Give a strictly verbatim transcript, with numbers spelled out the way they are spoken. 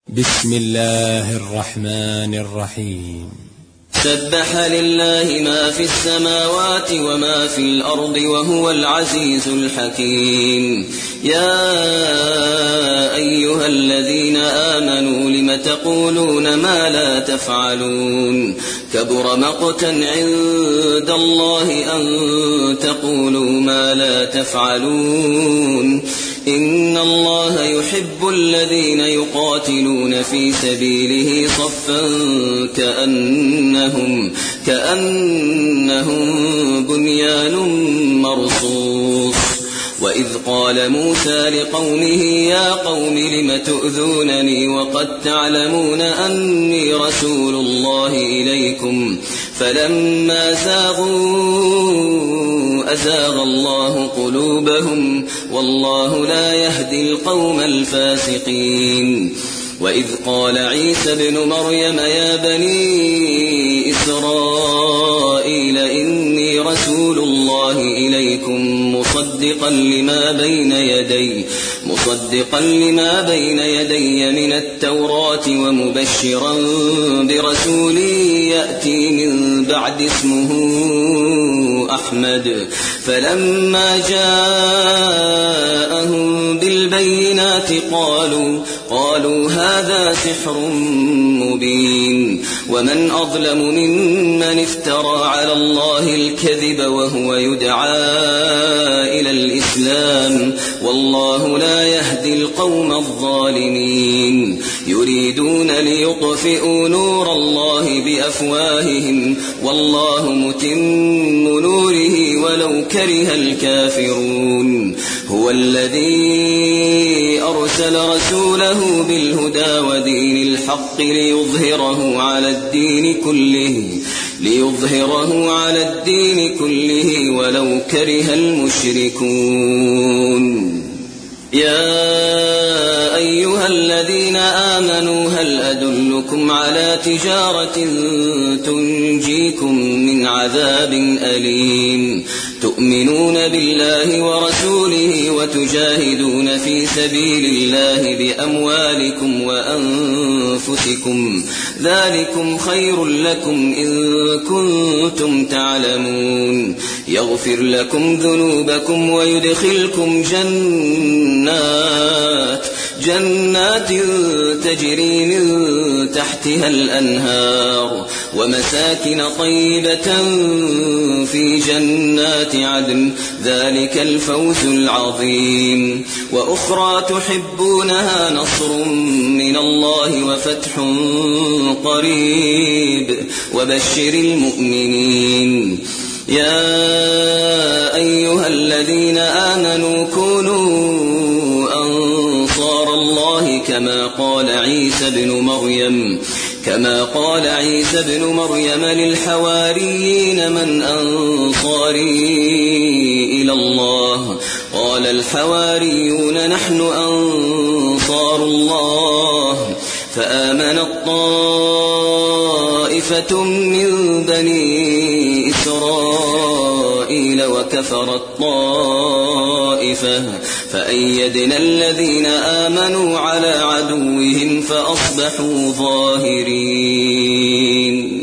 بسم الله الرحمن الرحيم. سبح لله ما في السماوات وما في الأرض وهو العزيز الحكيم. يا أيها الذين آمنوا لم تقولون ما لا تفعلون كبر مقتا عند الله أن تقولوا ما لا تفعلون. إن الله يحب الذين يقاتلون في سبيله صفا كأنهم, كأنهم بنيان مرصوص. وإذ قال موسى لقومه يا قوم لم تؤذونني وقد تعلمون أني رسول الله إليكم فلما زاغوا أزاغ الله قلوبهم والله لا يهدي القوم الفاسقين. وإذ قال عيسى ابن مريم يا بني إسرائيل إني رسول الله إليكم مصدقا لما بين يدي مصدقا لما بين يدي من التوراة ومبشرا برسول يأتي من بعد اسمه أحمد. فلما جاءهم بالبينات قالوا قالوا هذا سحر مبين. ومن أظلم ممن افترى على الله الكذب وهو يدعى إلى الإسلام والله لا يهدي القوم الظالمين. يريدون ليطفئوا نور الله بأفواههم والله متم نوره ولو كره الكافرون. هو الذي أرسل رسوله بالهدى ودين الحق ليظهره على الدين كله ليظهره على الدين كله ولو كره المشركون. يا أيها الذين آمنوا هل أدلكم على تجارة تنجيكم من عذاب أليم تؤمنون بالله ورسوله وتجاهدون في سبيل الله بأموالكم وأنفسكم ذلكم خير لكم إن كنتم تعلمون. يغفر لكم ذنوبكم ويدخلكم جنات جنات تجري من تحتها الأنهار ومساكن طيبة في جنات عدن ذلك الفوز العظيم. وأخرى تحبونها نصر من الله وفتح قريب وبشر المؤمنين. يا أيها الذين آمنوا كونوا أنصار الله كما قال عيسى ابن مريم كما قال عيسى ابن مريم للحواريين من أنصاري إلى الله قال الحواريون نحن أنصار الله. فآمنت طائفة من بني إسرائيل وكفرت طائفة فأيدنا الذين آمنوا على عدوهم فأصبحوا ظاهرين.